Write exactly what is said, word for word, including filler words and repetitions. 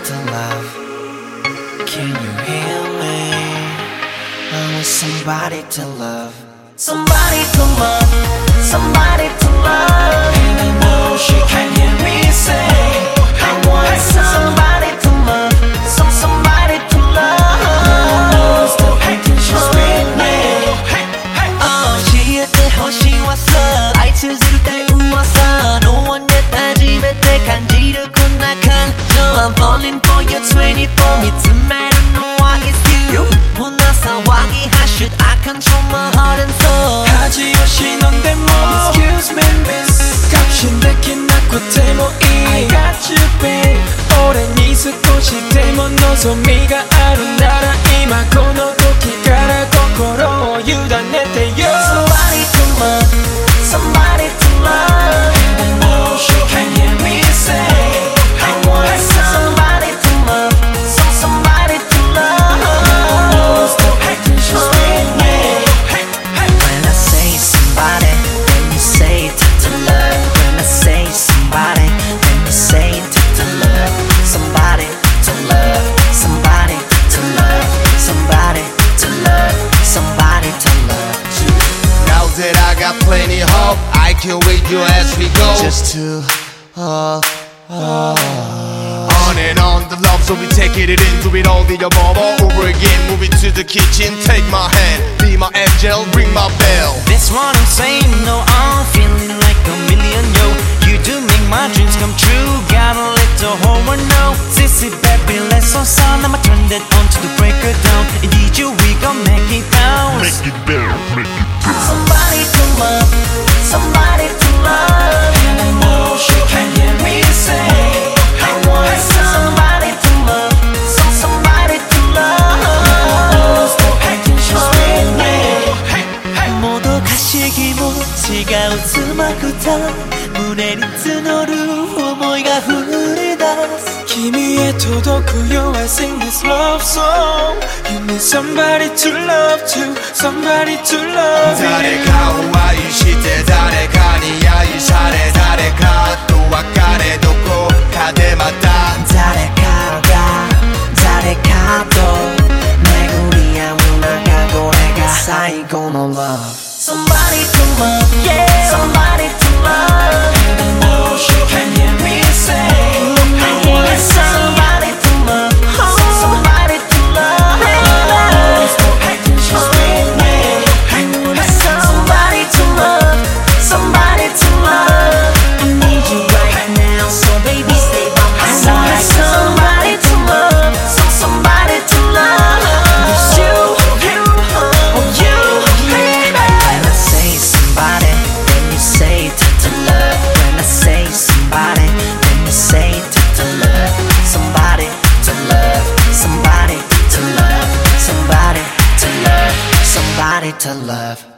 to love. Can you hear me? I want somebody to love. Somebody to love. Somebody to love. And I know she can hear me say, I want somebody to love. Some somebody to love. Knows the potential's with me. Oh, she at the house, she was up. I choose it 때 웃었어. No one yet 따지면 때 간지럽고 나간 I'm falling for your twenty-four. 믿지 마라, no I is you. 분화 상황이 하슛 I control my heart and soul. 하지 없이 넌데 뭐 Excuse me miss 값인 데긴 낳고 데모 I got you babe 오랜 이슬꽃이 데모 너 소미가 아름다라 임하고 너도 기가라 거꾸로 유단했대요. Somebody to love. Somebody to love. And I know she can hear me say, I want somebody to love. Some somebody to love. Knows the potential's with me. When I say somebody, then you say to, to love. When I say somebody, then you say to, to love. Somebody to love. Somebody to love. Somebody to love. Somebody to love. Now that I got plenty hope, I can wait you as we go. Just to uh, uh, on and on the love, so we take it in, do it all the above, all over again. Move it to the kitchen, take my hand, be my angel, ring my bell. That's what I'm saying, no, I'm feeling like a million, yo. You do make my dreams come true, gotta let the whole world know. Sissy baby, let's all sound, I'ma turn that on to the breaker down. Indeed you, we gon' make it down. Make it better, make it better. Somebody to love, somebody to love. And I know she can hear me say, I want somebody to love. Some somebody to love. Knows the potential's with me. 모두 가시기 못지가 웃음하고다胸に募る想いが降り出す君へ届くよ I sing this love song. You need somebody to love to, somebody to love. 誰かを愛して誰かに愛され誰かと別れどこかでまた誰かが誰かと巡り合う中これが最後の love. Somebody to love, yeah. Somebody to love. And I know she can hear me say, I want somebody to love. Somebody to love. Knows the potential's with me. I want somebody to love. Somebody to love. I need you right now, so baby stay by my side. Somebody to love. So somebody to love. It's you, you, oh you, baby. When I say somebody, then you say to, to love. When I say somebody, then you say to, to love. Somebody to love. Somebody to love. Somebody to love. Somebody to love.